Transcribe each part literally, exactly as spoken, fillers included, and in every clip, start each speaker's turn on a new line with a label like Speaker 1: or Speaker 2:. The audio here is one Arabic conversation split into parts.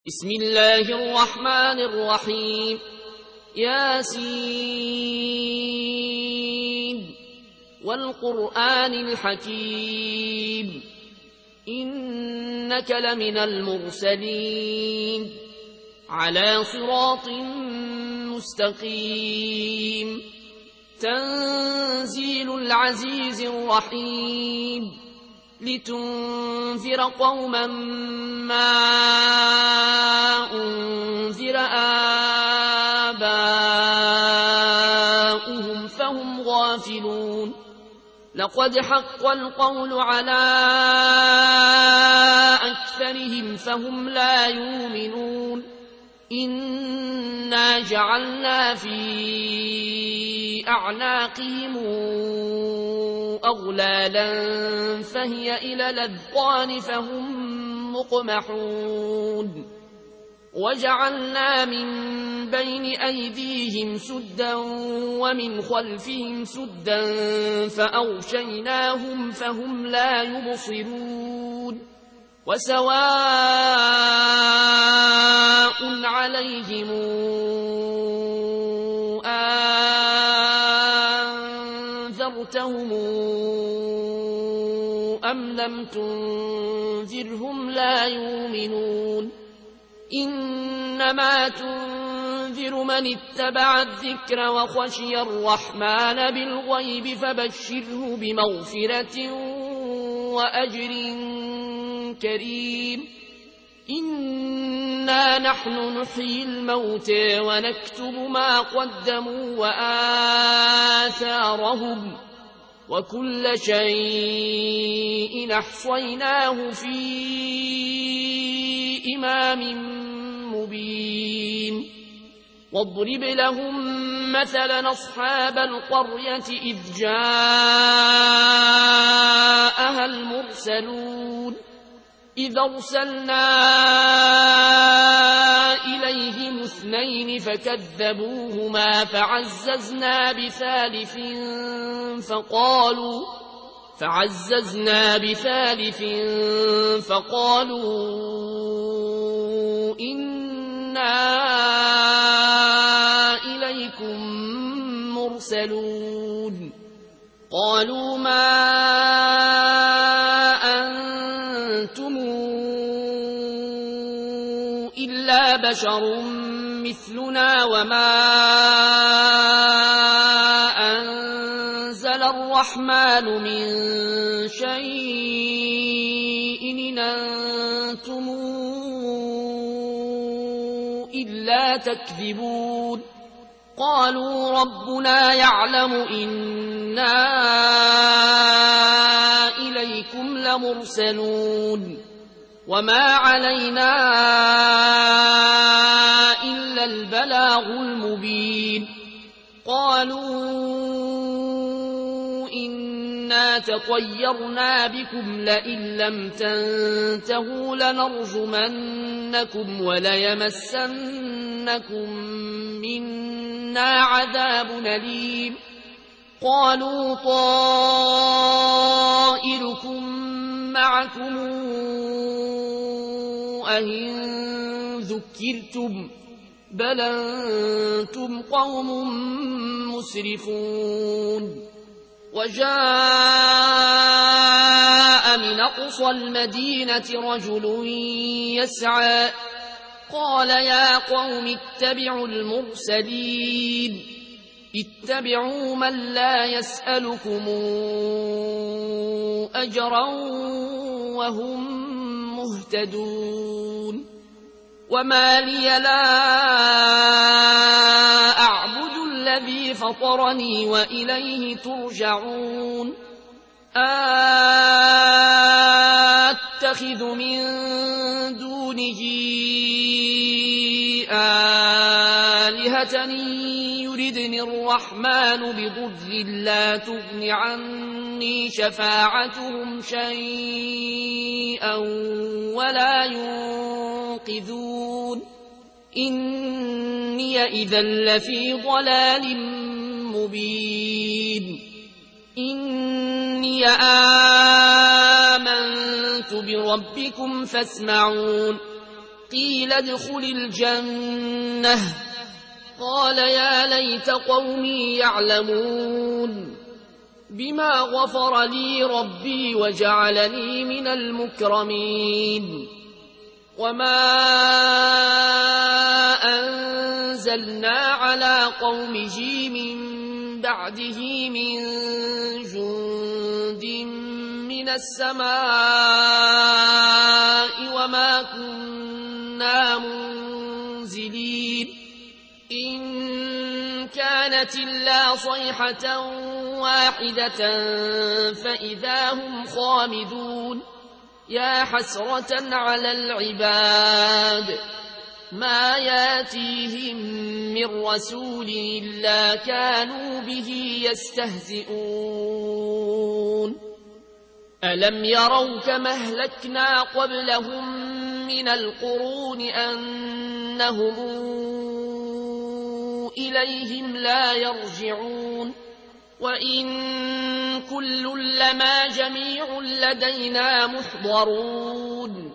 Speaker 1: بسم الله الرحمن الرحيم. ياسين والقرآن الحكيم إنك لمن المرسلين على صراط مستقيم. تنزيل العزيز الرحيم لتنذر قوما ما أنذر آباؤهم فهم غافلون. لقد حق القول على أكثرهم فهم لا يؤمنون. إنا جعلنا في أعناقهم أغلالا فهي إلى الأذقان فهم مقمحون. وجعلنا من بين أيديهم سدا ومن خلفهم سدا فأغشيناهم فهم لا يبصرون. وسواء عليهم أنذرتهم أم لم تنذرهم لا يؤمنون. إنما تنذر من اتبع الذكر وخشي الرحمن بالغيب فبشره بمغفرة وأجر كريم. إنا نحن نحيي الموتى ونكتب ما قدموا وآثارهم وكل شيء أحصيناه في إمام مبين. واضرب لهم مثلا أصحاب القرية إذ جاءها المرسلون إذ أرسلنا إليهم اثنين فكذبوهما فعززنا بثالث فقالوا فعززنا بثالث فقالوا إنا إليكم مرسلون. قالوا ما أنتم إلا بشر مثلنا وما أنزل الرحمن من شيء إن أنتم إلا تكذبون. قالوا ربنا يعلم إنا إليكم لمرسلون وما علينا إلا البلاغ المبين. قالوا إنا تطيرنا بكم لئن لم تنتهوا لنرجمنكم وليمسنكم منا عذاب أليم. قالوا طائركم معكم أئن ذكرتم بل أنتم قوم مسرفون. وجاء من أقصى المدينة رجل يسعى قال يا قوم اتبعوا المرسلين اتبعوا من لا يسألكم أجرا وهم مهتدون. وما لي لا أعبد الذي فطرني وإليه ترجعون. أتخذ من دونه آلهة يردني الرحمن بضر لا تغن عني شفاعتهم شيئا ولا ينقذون. إني إذا لفي ضلال مبين. إني آمنت بربكم فاسمعون. قيل ادخل الجنة قال يا ليت قومي يعلمون بما غفر لي ربي وجعلني من المكرمين وما أنزلنا على قومه من بعده من جند من السماء وما كنا منزلين إن كانت إلا صيحة واحدة فإذا هم خامدون يا حسرة على العباد ما ياتيهم من رسول إلا كانوا به يستهزئون ألم يروا كما أهلكنا قبلهم من القرون أنهم إليهم لا يرجعون وإن كل لما جميع لدينا محضرون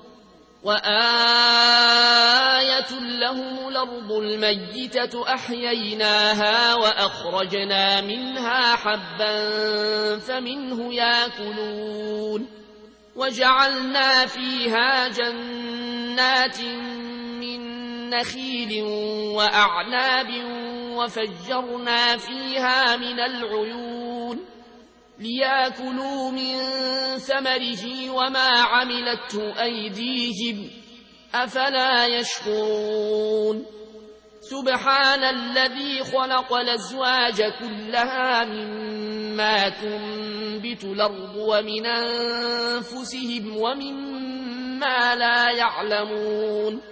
Speaker 1: وآية لهم الأرض الميتة أحييناها وأخرجنا منها حبا فمنه يأكلون وجعلنا فيها جنات من نخيل وأعناب وفجرنا فيها من العيون ليأكلوا من ثمره وما عملته أيديهم أفلا يشكرون سبحان الذي خلق الأزواج كلها مما تنبت الأرض ومن أنفسهم ومما لا يعلمون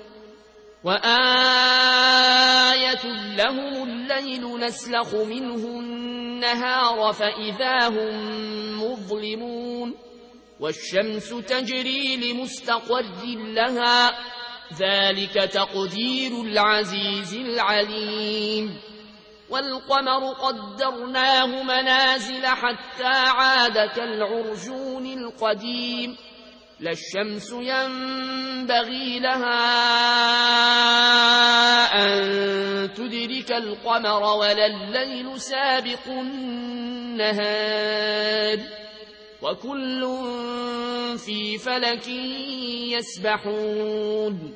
Speaker 1: وآية لهم الليل نسلخ منه النهار فإذا هم مظلمون والشمس تجري لمستقر لها ذلك تقدير العزيز العليم والقمر قدرناه منازل حتى عاد كالعرجون القديم لا الشمس ينبغي لها أن تدرك القمر ولا الليل سابق النهار وكل في فلك يسبحون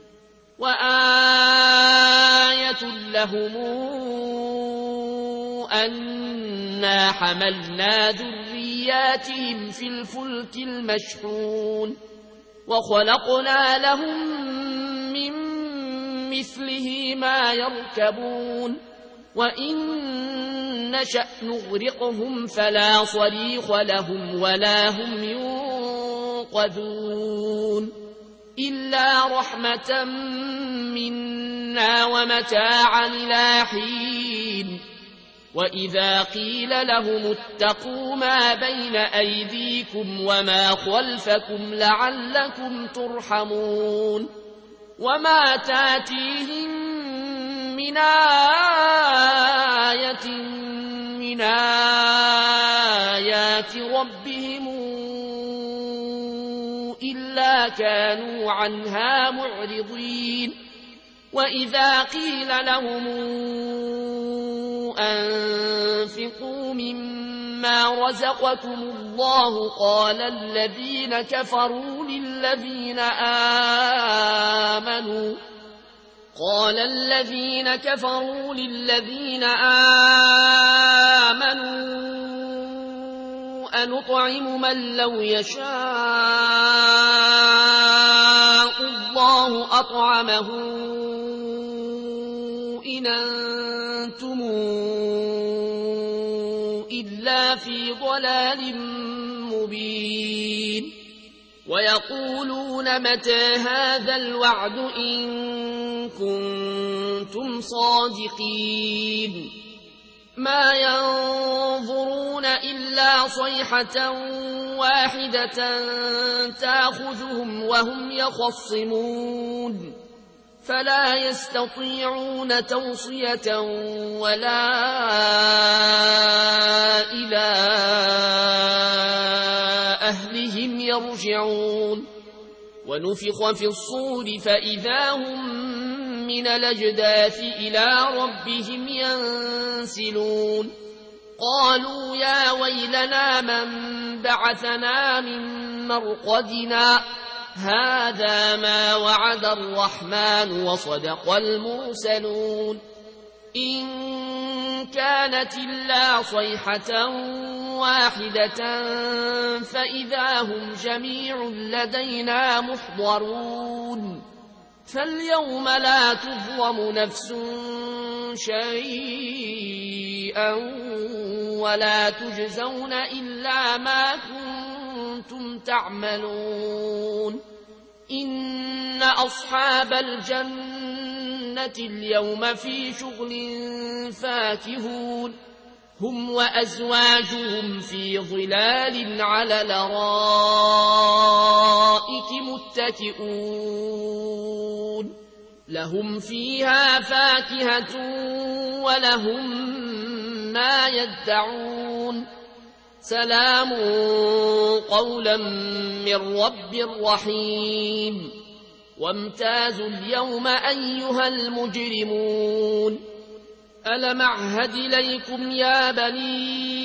Speaker 1: وآية لهم أنا حملنا ذرياتهم في الفلك المشحون وخلقنا لهم من مثله ما يركبون وإن نشأ نغرقهم فلا صريخ لهم ولا هم ينقذون إلا رحمة منا ومتاعا إلى حين وإذا قيل لهم اتقوا ما بين أيديكم وما خلفكم لعلكم ترحمون وما تاتيهم من آية من آيات ربهم إلا كانوا عنها معرضين وإذا قيل لهم أنفقوا مما رزقكم الله قال الذين كفروا للذين آمنوا قال الذين كفروا للذين آمنوا أنطعم من لو يشاء الله أطعمه إن أنتم إلا في ضلال مبين ويقولون متى هذا الوعد إن كنتم صادقين ما ينظرون إلا صيحة واحدة تأخذهم وهم يخصمون فلا يستطيعون توصية ولا إلى أهلهم يرجعون ونفخ في الصور فإذا هم من الأجداث إلى ربهم ينسلون قالوا يا ويلنا من بعثنا من مرقدنا هذا ما وعد الرحمن وصدق المرسلون إن كانت إلا صيحة واحدة فإذا هم جميع لدينا محضرون فاليوم لا تظلم نفس شيئا ولا تجزون إلا ما كنتم تعملون إن أصحاب الجنة اليوم في شغل فاكهون هم وأزواجهم في ظلال على الأرائك متكئون لهم فيها فاكهة ولهم ما يدعون سلام قولا من رب رحيم وامتازوا اليوم أيها المجرمون ألم أعهد إليكم يا بني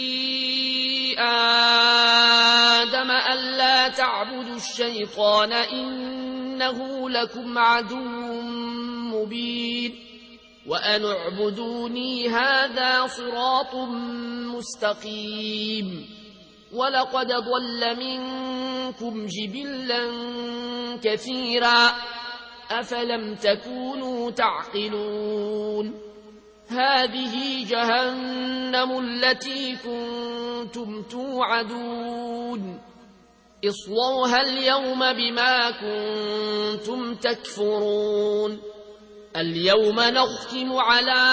Speaker 1: آدم ألا تعبدوا الشيطان إنه لكم عدو مبين وأن اعبدوني هذا صراط مستقيم ولقد ضل منكم جبلا كثيرا أفلم تكونوا تعقلون هذه جهنم التي كنتم توعدون اصلوها اليوم بما كنتم تكفرون اليوم نختم على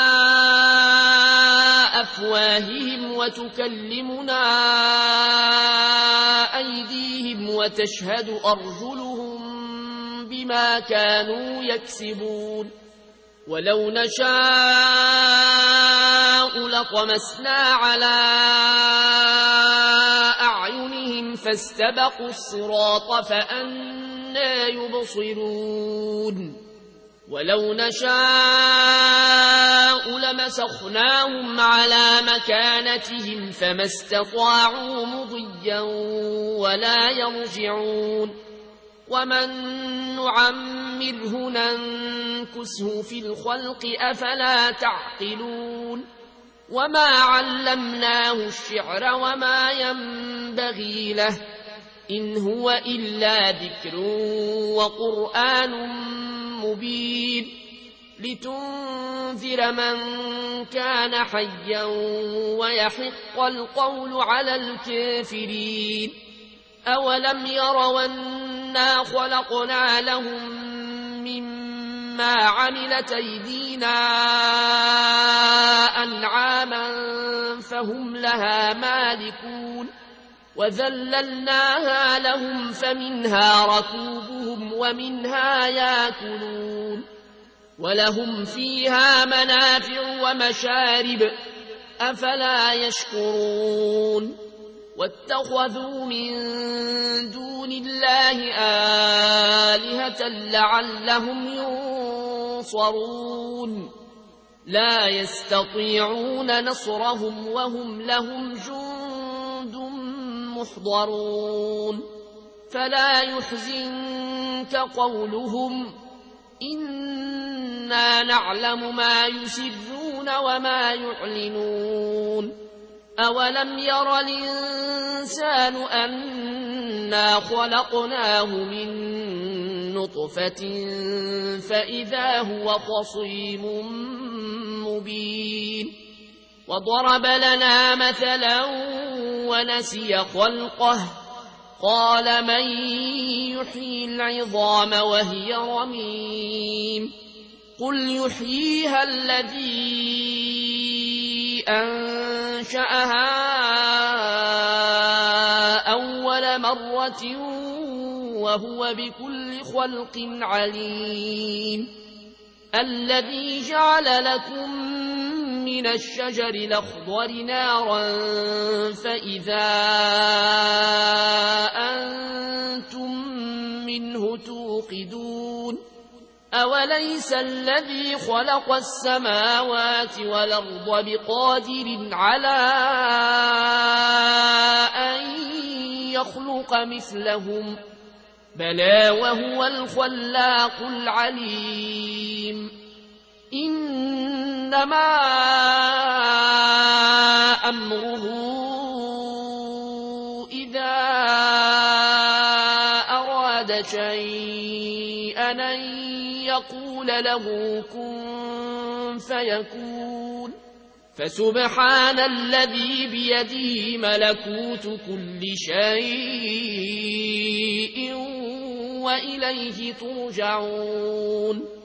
Speaker 1: أفواههم وتكلمنا أيديهم وتشهد أرجلهم بما كانوا يكسبون ولو نشاء لطمسنا على أعينهم فاستبقوا الصراط فأنى يبصرون ولو نشاء لمسخناهم على مكانتهم فما استطاعوا مضيا ولا يرجعون ومن نعمره ننكسه في الخلق أفلا تعقلون وما علمناه الشعر وما ينبغي له إن هو إلا ذكر وقرآن مبين لتنذر من كان حيا ويحق القول على الكافرين أولم يروا أنا خلقنا لهم مما عملت أيدينا أنعاما فهم لها مالكون وذللناها لهم فمنها ركوبهم ومنها ياكلون ولهم فيها منافع ومشارب أفلا يشكرون واتخذوا من دون الله آلهة لعلهم ينصرون لا يستطيعون نصرهم وهم لهم جند محضرون فلا يحزنك قولهم إنا نعلم ما يسرون وما يعلنون أولم ير الإنسان أنا خلقناه من نطفة فإذا هو خصيم مبين وضرب لنا مثلا ونسي خلقه قال من يحيي العظام وهي رميم قل يحييها الذي أنشأها أول مرة وهو بكل خلق عليم الذي جعل لكم من الشجر الأخضر نارا فإذا أنتم منه توقدون أوليس الذي خلق السماوات والأرض بقادر على أن يخلق مثلهم بلى وهو الخلاق العليم إنما أمره إذا أراد شيئا أن يقول له كن فيكون فسبحان الذي بيده ملكوت كل شيء وإليه ترجعون